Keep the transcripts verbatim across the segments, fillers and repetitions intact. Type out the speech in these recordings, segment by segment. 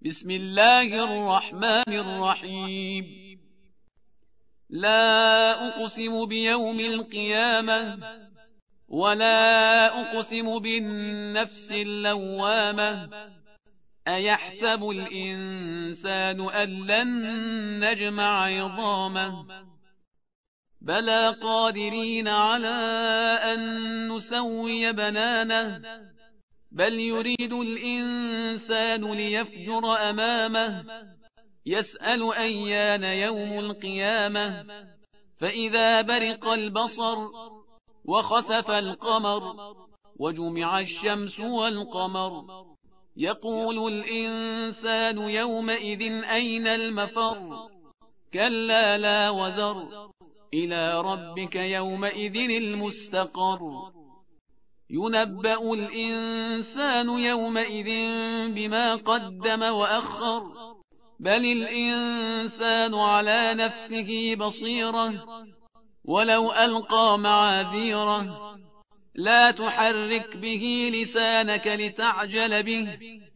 بسم الله الرحمن الرحيم. لا أقسم بيوم القيامة ولا أقسم بالنفس اللوامة أيحسب الإنسان أن لن نجمع عظامه بلى قادرين على أن نسوي بنانه بل يريد الإنسان ليفجر أمامه يسأل أيان يوم القيامة فإذا برق البصر وخسف القمر وجمع الشمس والقمر يقول الإنسان يومئذ أين المفر كلا لا وزر إلى ربك يومئذ المستقر ينبأ الإنسان يومئذ بما قدم وأخر بل الإنسان على نفسه بصيرة ولو ألقى معاذيره لا تحرك به لسانك لتعجل به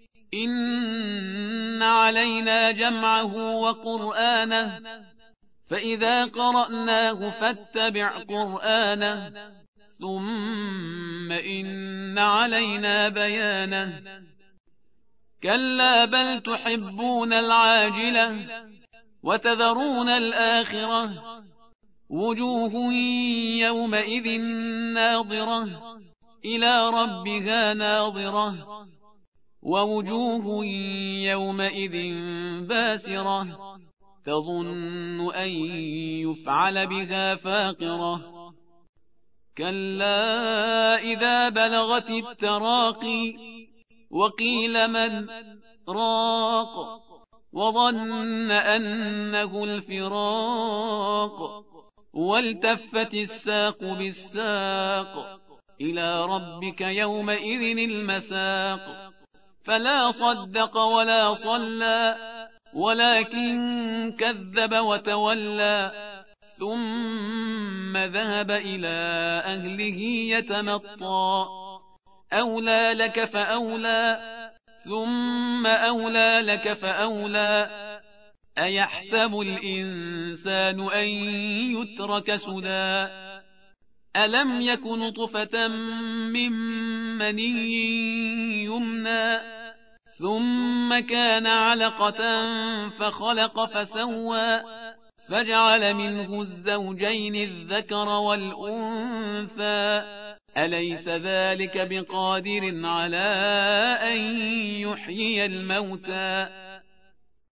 إن علينا جمعه وقرآنه فإذا قرأناه فاتبع قرآنه ثم إن علينا بيانه كلا بل تحبون العاجلة وتذرون الآخرة وجوه يومئذ ناظرة إلى ربها ناظرة ووجوه يومئذ باسرة تظن أن يفعل بها فاقرة كلا إذا بلغت التراقي وقيل من راق وظن أنه الفراق والتفت الساق بالساق إلى ربك يومئذ المساق فلا صدق ولا صلى ولكن كذب وتولى ثم ذهب إلى أهله يتمطى أولى لك فأولى ثم أولى لك فأولى أيحسب الإنسان أن يترك سدى ألم يك نطفة من مني يمنى ثم كان علقة فخلق فسوى فجعل منه الزوجين الذكر والأنثى أليس ذلك بقادر على أن يحيي الموتى